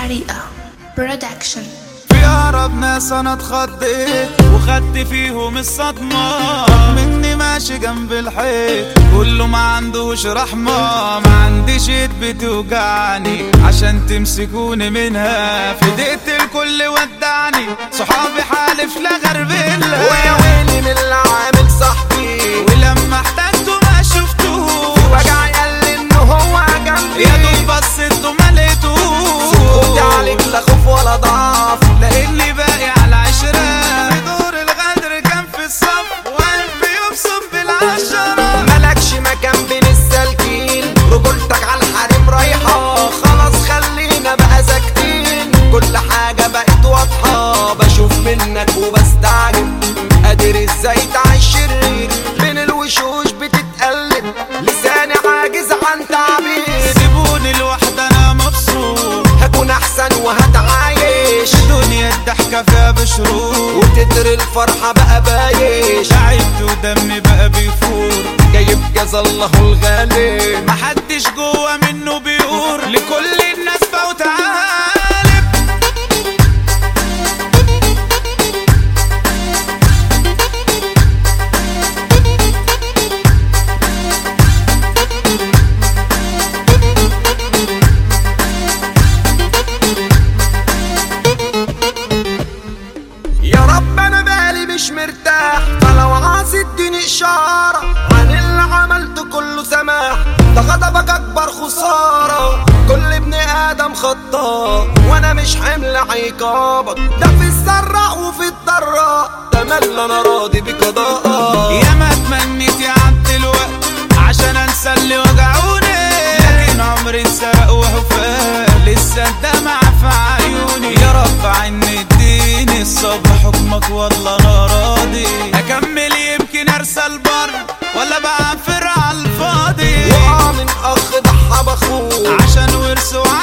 حريقة برودكشن. في أقرب ناس أنا اتخضيت وخدت فيهم الصدمة، مني ماشي جنب الحيط كله ما عندوش رحمة. ما عنديش ايد بتوجعني عشان تمسكوني منها، فديت الكل ودعني صحابي حالف لا غربلها. ويا ويلي من اللي عامل صاحبي ولما احتاجته ما شفتوه، في وجع قال لي انه هو جنبي، يا دوب بصيته ما لقيتوش. سكوتي عليك لا خوف ولا ضعف، لاني باقي على عشرة. في دور الغدر كان في الصف وقلبي يبصم بالعشرة. ملكش مكان بين السالكين، رجولتك على الحريم رايحة، خلاص خلينا بقى ساكتين. كل حاجة بقت واضحة، بشوف منك وبستعجب قادر ازاي تعيش شرير بين الوشوش بتتقلب، لساني عاجز عن تعبير. سيبوني لوحدي انا مبسوط، هكون احسن وهتعايش، دنيا الضحكة فيها بشروق وتتر الفرحة بقى بايش. تعبت ودمي بقى بيفور، جايب جزا الله الغالب، محدش جوا منه بيقور. لكل الناس فوت عالب. يا رب انا بالي مش مرتاح، فلو عايز اديني اشاره عن اللي عملته كله سماح. ده غضبك اكبر خساره، كل ابن ادم خطاء وانا مش حمل عقابك. ده في السراء وفي الضراء تملى انا راضي بقضاءك. يا ما اتمنيت يعدي الوقت عشان انسى اللي وجعوني، لكن عمري اتسرق وهفاء لسه الدمع في عيوني. يا رب عني اديني الصبر حكمك والله انا راضي. اكمل يمكن ارسل بر ولا بعفر على الفاضي، من اخ ضحى باخوه عشان ورثه